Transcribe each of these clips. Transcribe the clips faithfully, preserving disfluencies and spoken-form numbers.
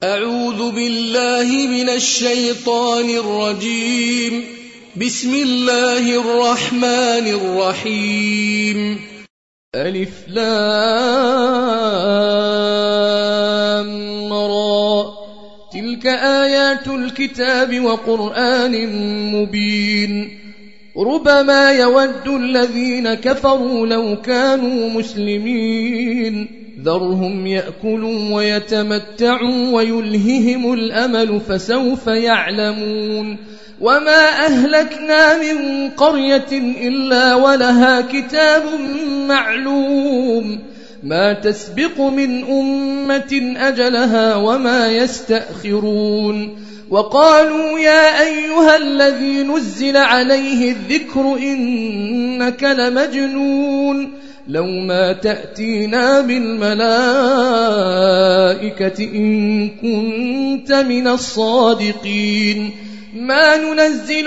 أعوذ بالله من الشيطان الرجيم. بسم الله الرحمن الرحيم. ألف لام را. تلك آيات الكتاب وقرآن مبين. ربما يود الذين كفروا لو كانوا مسلمين. ذرهم يأكلوا ويتمتعوا ويلههم الأمل فسوف يعلمون. وما أهلكنا من قرية إلا ولها كتاب معلوم. ما تسبق من أمة أجلها وما يستأخرون. وقالوا يا أيها الذي نزل عليه الذكر إنك لمجنون. لو ما تأتينا بالملائكة إن كنت من الصادقين. ما ننزل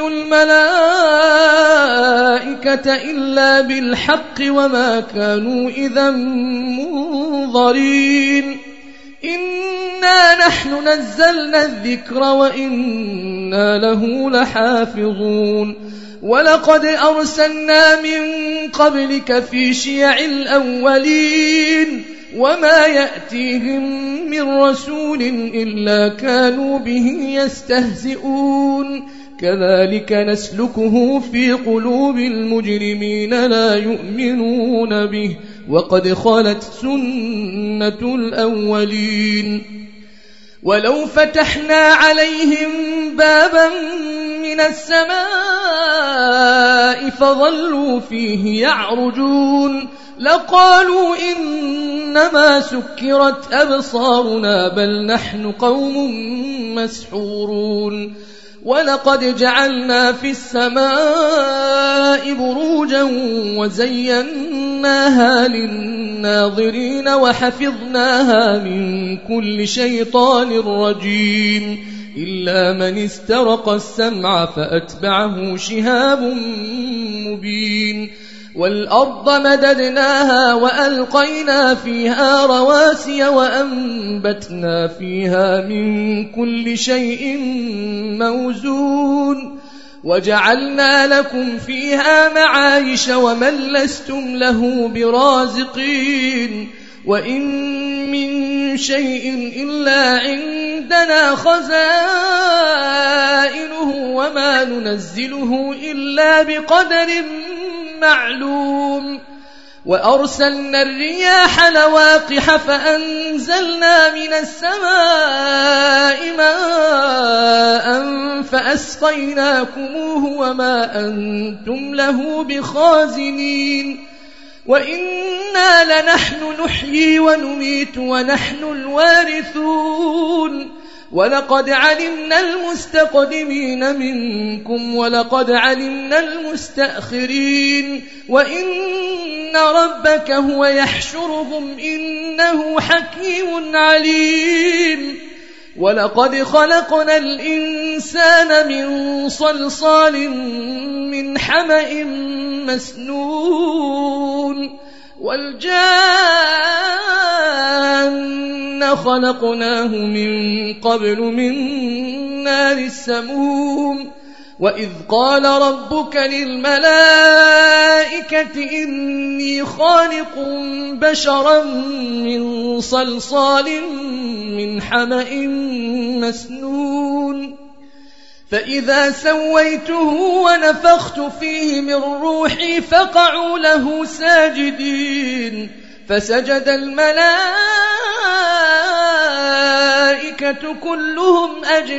الملائكة إلا بالحق وما كانوا إذا منظرين. إنا نحن نزلنا الذكر وإنا له لحافظون. ولقد أرسلنا من قبلك في شيع الأولين وما يأتيهم من رسول إلا كانوا به يستهزئون. كذلك نسلكه في قلوب المجرمين لا يؤمنون به وقد خلت سنة الأولين. ولو فتحنا عليهم بابا من السماء فظلوا فيه يعرجون لقالوا إنما سكرت أبصارنا بل نحن قوم مسحورون. ولقد جعلنا في السماء بروجا وزيناها للناظرين وحفظناها من كل شيطان رجيم إلا من استرق السمع فأتبعه شهاب مبين. والأرض مددناها وألقينا فيها رواسي وأنبتنا فيها من كل شيء موزون. وجعلنا لكم فيها معايش ومن لستم له برازقين. وإن من شيء إلا عندنا خزائنه وما ننزله إلا بقدر معلوم. وأرسلنا الرياح لواقح فأنزلنا من السماء ماء فأسقيناكموه وما أنتم له بخازنين. وإنا لنحن نحيي ونميت ونحن الوارثون. ولقد علمنا المستقدمين منكم ولقد علمنا المستأخرين وإن ربك هو يحشرهم إنه حكيم عليم. ولقد خلقنا الإنسان من صلصال من حمأ مسنون. والجان خلقناه من قبل من نار السموم. وإذ قال ربك للملائكة إني خالق بشرا من صلصال من حمأ مسنون. فإذا سويته ونفخت فيه من روحي فقعوا له ساجدين. فسجد الملائكة كلهم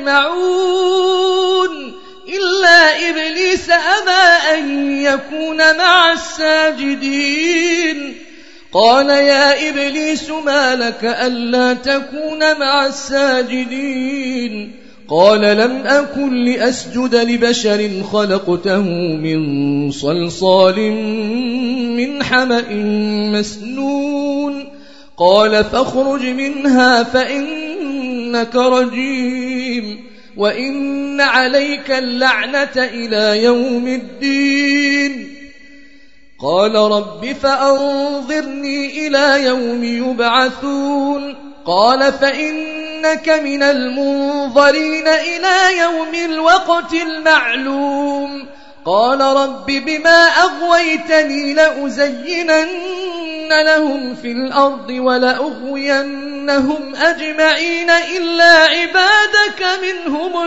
أجمعون إلا إبليس أبى أن يكون مع الساجدين. قال يا إبليس ما لك ألا تكون مع الساجدين؟ قال لم أكن لأسجد لبشر خلقته من صلصال من حمأ مسنون. قال فاخرج منها فإنك رجيم وإن عليك اللعنة إلى يوم الدين. قال رب فأنظرني إلى يوم يبعثون. قال فإن إنك من المنظرين إلى يوم الوقت المعلوم قال رب بما أغويتني لأزينن لهم في الأرض ولأغوينهم أجمعين إلا عبادك منهم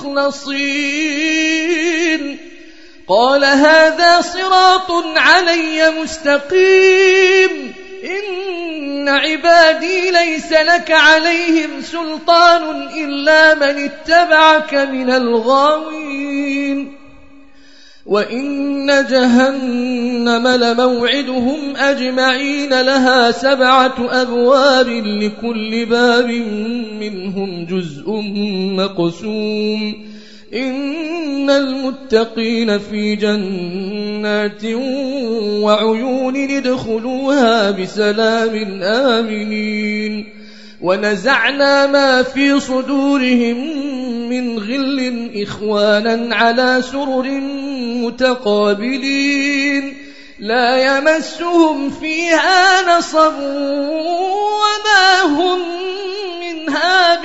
المخلصين قال هذا صراط علي مستقيم إن عبادي ليس لك عليهم سلطان إلا من اتبعك من الغاوين وإن جهنم لموعدهم أجمعين لها سبعة أبواب لكل باب منهم جزء مقسوم إن المتقين في جنات وعيون ادخلوها بسلام آمنين ونزعنا ما في صدورهم من غل إخوانا على سرر متقابلين لا يمسهم فيها نصب وما هم منها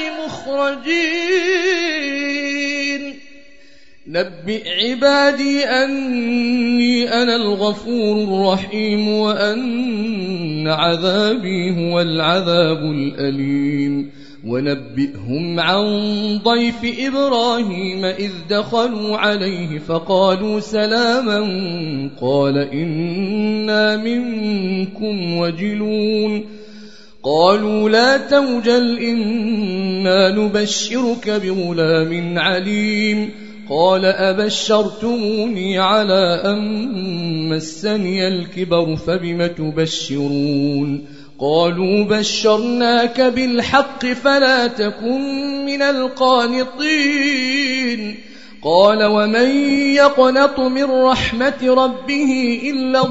بمخرجين نبئ عبادي أني أنا الغفور الرحيم وأن عذابي هو العذاب الأليم ونبئهم عن ضيف إبراهيم إذ دخلوا عليه فقالوا سلاما قال إنا منكم وجلون قالوا لا توجل إنا نبشرك بغلام عليم قال أبشرتموني على أن مسني الكبر فبم تبشرون قالوا بشرناك بالحق فلا تكن من القانطين قال ومن يقنط من رحمة ربه إلا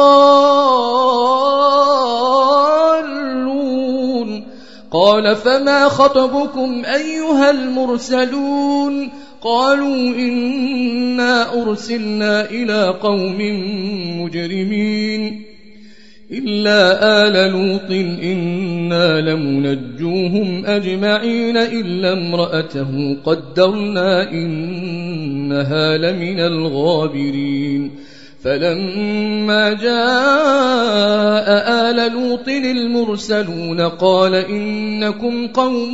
الضالون قال فما خطبكم أيها المرسلون قالوا إنا أرسلنا إلى قوم مجرمين إلا آل لوط إنا لمنجوهم أجمعين إلا امرأته قدرنا إنها لمن الغابرين فلما جاء آل لوط المرسلون قال إنكم قوم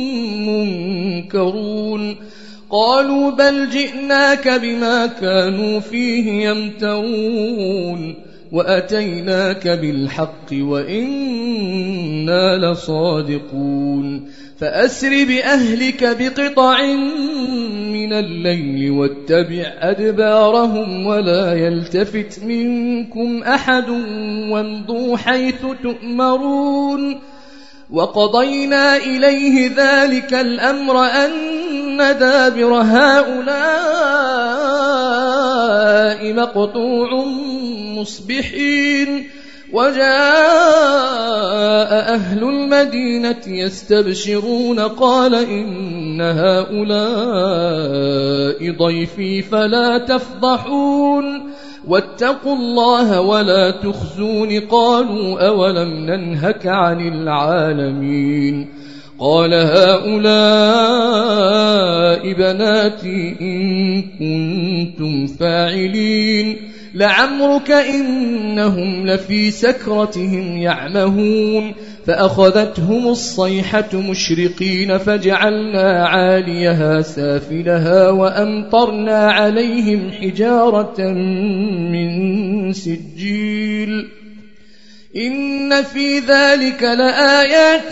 منكرون قالوا بل جئناك بما كانوا فيه يمترون وأتيناك بالحق وإنا لصادقون فأسر بأهلك بقطع من الليل واتبع أدبارهم ولا يلتفت منكم أحد وامضوا حيث تؤمرون وقضينا إليه ذلك الأمر أن دابر هؤلاء مقطوع مصبحين وجاء أهل المدينة يستبشرون قال إن هؤلاء ضيفي فلا تفضحون واتقوا الله ولا تخزون قالوا أولم ننهك عن العالمين قال هؤلاء بناتي إن كنتم فاعلين لعمرك إنهم لفي سكرتهم يعمهون فأخذتهم الصيحة مشرقين فجعلنا عاليها سافلها وأمطرنا عليهم حجارة من سجيل إن في ذلك لآيات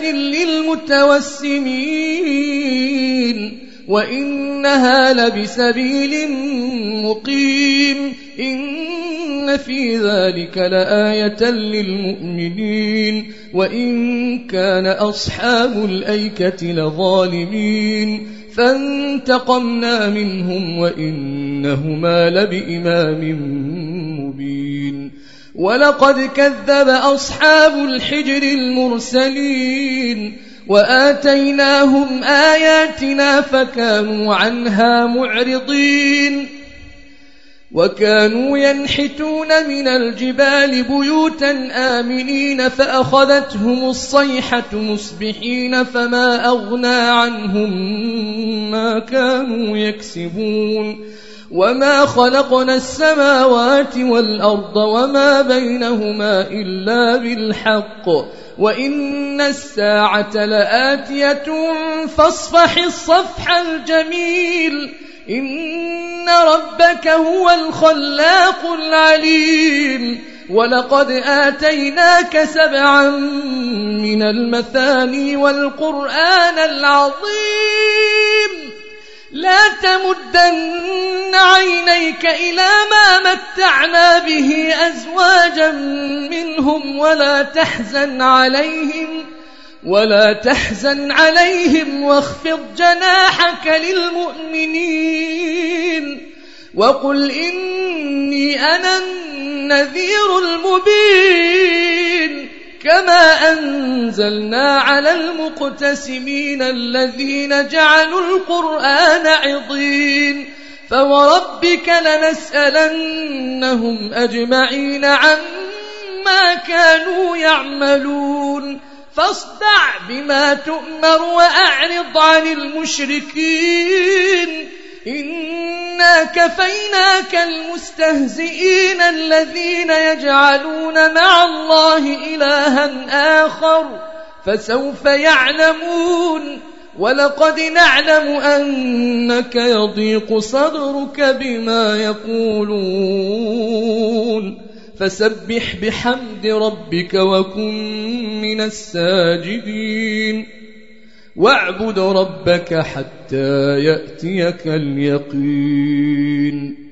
للمتوسمين وإنها لبسبيل مقيم إن في ذلك لآية للمؤمنين وإن كان أصحاب الأيكة لظالمين فانتقمنا منهم وإنهما لبإمام مبين ولقد كذب أصحاب الحجر المرسلين وآتيناهم آياتنا فكانوا عنها معرضين وكانوا ينحتون من الجبال بيوتا آمنين فأخذتهم الصيحة مصبحين فما أغنى عنهم ما كانوا يكسبون وما خلقنا السماوات والأرض وما بينهما إلا بالحق وإن الساعة لآتية فاصفح الصفح الجميل إن ربك هو الخلاق العليم ولقد آتيناك سبعا من المثاني والقرآن العظيم لا تمدن عينيك إلى ما متعنا به أزواجا منهم ولا تحزن عليهم ولا تحزن عليهم واخفض جناحك للمؤمنين وقل إني أنا النذير المبين كما أنزلنا على المقتسمين الذين جعلوا القرآن عضين فوربك لنسألنهم أجمعين عما كانوا يعملون فاصدع بما تؤمر وأعرض عن المشركين إنا كفيناك المستهزئين الذين يجعلون مع الله إلها آخر فسوف يعلمون ولقد نعلم أنك يضيق صدرك بما يقولون فسبح بحمد ربك وكن من الساجدين واعبد ربك حتى يأتيك اليقين